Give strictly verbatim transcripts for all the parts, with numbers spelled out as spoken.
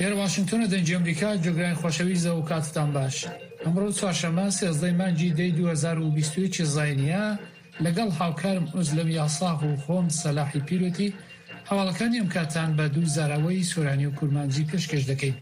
لێرە واشنگتۆنە دەنجی ئەمریکا جۆگرانی خۆشەویستە و کاتتان باش. ئەمڕۆ چوارشەممە سێزدەی مانگی دەی دوو هەزار و بیست و یەک زاینیە لەگەڵ هاوکارم ئوزلەم یاساغ و خۆم سەلاحی پیرۆتی هەواڵەکانی ئەم کاتان بە دوو زاراوەی سۆرانی و کورمانجی پێشکەش دەکەین.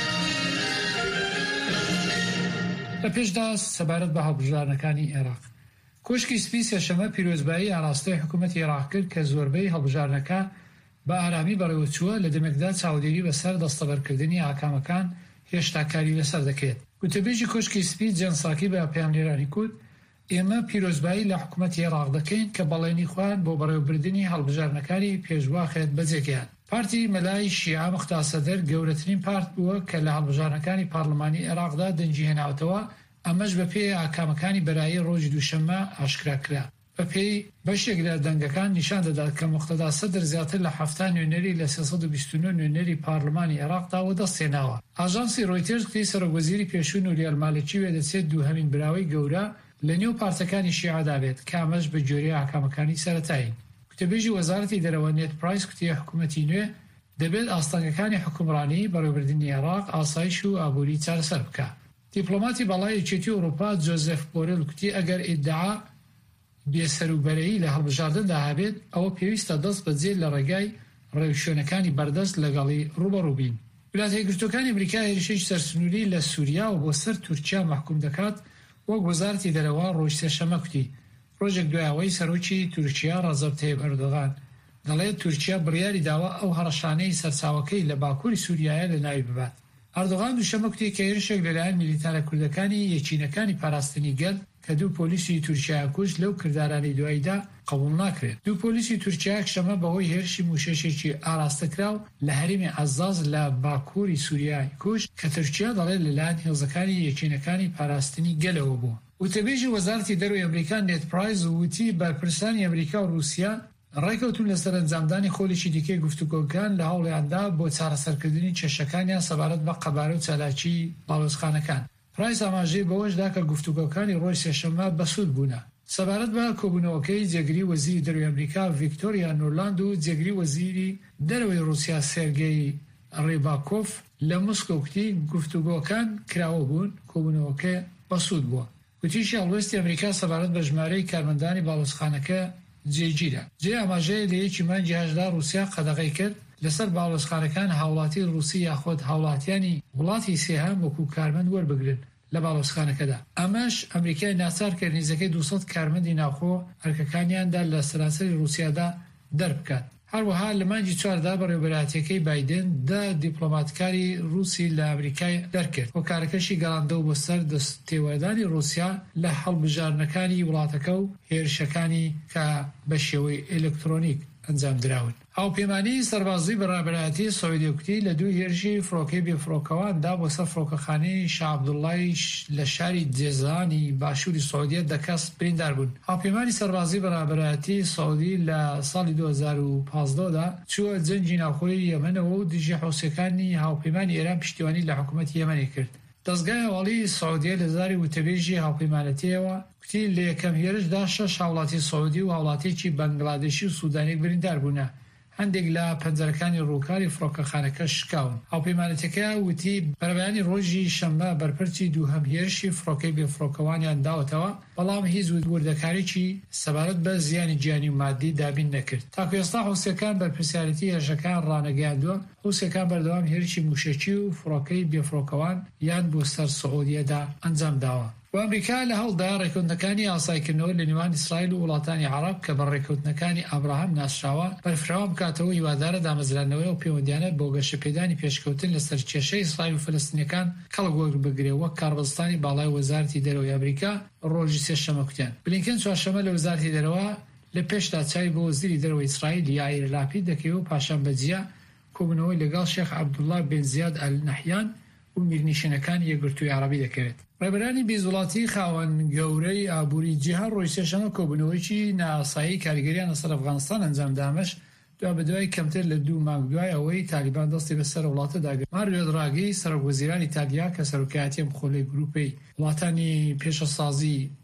لە پێشدا سەبارەت بە هەڵبژارنەکانی عێراق. کۆشکی سپی سێشەممە پیرۆزبایی ئاراستەی حکوومەتی عێراق کرد کە زۆربەی هەڵبژارنەکە بە ئارامی بەڕێوەچووە لە دەمێکدا چاودێری بەسەر دەستەبەرکردنی ئاکامەکان هێشتا کاری لەسەر دەکرێت. وتەبێژی کۆشکی سپی جەنساکی بە پەیامنێرانی کوت ئێمە پیرۆزبایی لە حکوومەتی عێراق دەکەین کە بەڵێنی خوان بۆ بەڕێوەبردننی هەڵبژارنەکانی پێشواخێت بەجێگەیان. پارتی مەلای شیعە مختاسەدەر گەورەترین پارت بووە کە لە هەڵبژارنەکانی پارلمانی عێراقدا دەنجی هێناوەتەوە، ئەمەش بەپێ ئاکامەکانی بەرایی ڕۆژی دووشەممە ئاشکراکرا. بەپێی بەشێک لە دەنگەکان نیشان دەدات کە موقتەدا سەدر زیاتر لە هەفتان نوێنەری لە سێسەد و بیست و نۆ نوێنەری پارلمانی عێراقدا وەدەستێناوە. ئاژانسی ڕۆیترز کتی سەرۆکوەزیری پێشوو نوری ئەلمالکی وێ دەچێت دووهەمین براوەی گەورە لە نێو پارتەکانی شیعەدا بێت کە ئەمەش بە جۆرەی ئاکامەکانی سەرەتایی. کتێبێژی وەزارەتی دەرەوە نێت پرایس کوتی حکوومەتی نوێ دەبێت ئاستەنگەکانی حکومڕانی بەڕێوەبردننی عێراق ئاسایش و ئابووری چارەسەر بکات. دیپلۆماتی بەڵای یەکێتی ئەوروپا جۆزێف بۆرێل کوتی ئەگەر ئیدعا بێسەروبەرەیی لە هەڵبژاردندا هەبێت ئەوە پێویستە دەست بەجێ لە ڕێگای ڕێوشوێنەکانی بەردەست لەگەڵی ڕوبەڕووبین. ویلایەتە یەکگرتووەکانی ئەمریکا هێرشەی سەرسنووری لە سووریا و بۆ سەر تورکیا محکوم دەکات وەک وەزارەتی دەرەوە ڕۆژ سێشەممە کوتی. ڕۆژێک دوایەوەی سەرۆکی تورکیا ڕەجەب تەیب ئەردۆغان دەڵێت تورکیا بڕیاری داوە ئەو هەڕەشانەی سەرچاوەکەی لە باکووری سووریایە لە ناوی ببات. ئەردۆغان دووشەممە کوتی کە هێرشێک لەلایەن میلیتارە کوردەکانی یەکینەکانی پاراستنی گەل کە دوو پۆلیسی تورکیا کوژ لەو کردارانی دواییدا قبول ناکرێت. دوو پۆلیسی تورکیا شەمە بەهۆی هێرشی موشەشێکی ئاراستەکراو لە هەرێمی عەزاز لە باکووری سووریای کوژ کە تورکیا دەڵێت لەلایەن هێڵزەکانی یەکینەکانی پاراستنی گەلەوە بوو. وتەبێژی وەزارەتی دەرەوەی ئەمریکا نێت پرایس وتی بەرپرسانی ئەمریکا و رووسیا ڕێکەوتون لەسەر ئەنجامدانی خۆڵێکی دیکەی گفتوگۆکان لە هەوڵیاندا بۆ چارەسەرکردنی کێشەکانیان سەبارەت بە قەبارە و چالاکی باڵۆزخانەکان. پرایس ئاماژەی بەوەشدا کە گفتوگۆکانی ڕۆژ سێشەممە بەسوود بوونە. سەبارەت بە کۆبوونەوەکەی جێگری وەزیری دەرەوەی ئەمریکا ڤیکتۆریا نۆرلاند و جێگری وەزیری دەرەوەی رووسیا سێرگەی ڕێباکۆف لە مسکۆ کوتی گفتوگۆکان کراوە بوون، کۆبوونەوەکە بەسوود بووە. کوتیشی هەڵوێستی ئەمریکا سەبارەت بە ژمارەی کارمەندانی باڵۆزخانەکە جێگیرە. جێ ئاماژەیە لە یەکی مانگی هەژدا رووسیا قەدەغەی کرد لەسەر باڵۆزخانەکان هاوڵاتی رووسی یاخۆت هاوڵاتیانی وڵاتی سێهەم وەکو کارمەند وەربگرن لە باڵۆزخانەکەدا. ئەمەش ئەمریکای ناچار کرد نزیکەی دووسەد کارمەندی ناوخۆ ئەرکەکانیاندا لە سەرانسەری رووسیادا دەربکات. هەروەها لە مانگی چواردا بەڕێوەبەرهاتیەکەی بایدن دا دیپلۆماتکاری رووسی لە ئەمریکای دەرکرد و کارەکەشی گەڕاندەوە بۆ سەر دەستێوەردانی رووسیا لە هەڵبژارنەکانی وڵاتەکە و هێرشەکانی کە بە شێوەی ئێلکترۆنیک ئەنجام دراون. هاوپەیمانی سەربازی بەڕێوەبەرهاتی سەعودی کوتی لە دوو هێرشی فڕۆکەی بێفڕۆکەواندا بۆ سەر فڕۆکەخانەی شاه عەبدوڵڵای لە شاری جێزانی باشووری سەعودیە دەکەس بریندار بوون. هاوپەیمانی سەربازی بەڕێوەبەرهاتی سەعودی لە ساڵی دوو هەزار و پانزدەدا چووە جەنگی ناوخۆی یەمەنەوە و دژی حوسەکانی هاوپەیمانی ئێران پشتیوانی لە حکوومەتی یەمەنی کرد. دەستگای هەواڵی سەعودیە لە زاری وتەبێژی هاوپەیمانەتیەوە کوتی لە یەکەم هێرشدا شەش هاوڵاتی سەعودی و هاوڵاتێکی بەنگلادێشی و سوودانی بریندار بوونە. هەندێک لە پەنجەرەکانی ڕووکاری فڕۆکەخانەکە شکاون. هاوپەیمانەتەکە وتی بەرەبەیانی ڕۆژی شەممە بەرپرسی دووهەم هێرشی فڕۆکەی بێفڕۆکەوانیان داوەتەوە، بەڵام هیچ وردەکارێکی سەبارەت بە زیانی گیانی و مادی دابین نەکرد. تاکو ئێستا حوسەکان بەرپرسیارەتی هێرشەکان ڕانەگەیاندووە. حوسەکان بەردەوام هێرشی موشەکی و فڕۆکەی بێفڕۆکەوان یان بۆ سەر سەعودیەدا ئەنجام داوە. و ئەمریکا لە هەڵدا ڕێکەوتنەکانی ئاسایکردنەوە لە نێوان ئیسرائیل و وڵاتانی عەرەب کە بە ڕێکەوتنەکانی ئابراهام ناسراوە بەرفراوە بکاتەوە هیوادارە دامەزرانەوەی و پەیوەندیانە بۆ گەشەپێدانی پێشکەوتن لەسەر کێشەی ئیسرائیل و فەلەستینیەکان کەڵگۆر بگرێ وەک کاربەستانی باڵای وەزارەتی دەرەوەی ئەمریکا ڕۆژی سێشەممە کوتیان. بلینکن چوارشەممە لە وەزارەتی دەرەوە لە پێشدا چای بۆ وەزیری دەرەوەی ئیسرائیل یائیر لاپید دەکەوێت و پاشانبەجیە کۆبوونەوەی لەگەڵ شێخ عەبدوڵڵا بن زیاد ئەل نەحیان و میرنشینەکانی یەکگرتووی عەرەبی دەکەوێت. ڕێبەرانی بیزوڵاتی خاوەن گەورەی ئابووری جیهان ڕۆژی سێشەممە کۆبوونەوەیکی ناسایی کاریگەریان لەسەر ئەفغانستان ئەنجام دامەش دوا بەدوای کەمتر لە دوو مانگ دوای ئەوەی تالیبان دەستی بەسەر وڵاتەدا گرت. ماریۆ دراگی سەرۆکوەزیرانی ئیتالیا کە سەرۆکایەتی ئەم خۆڵەی گروپی وڵاتانی پێشەسازی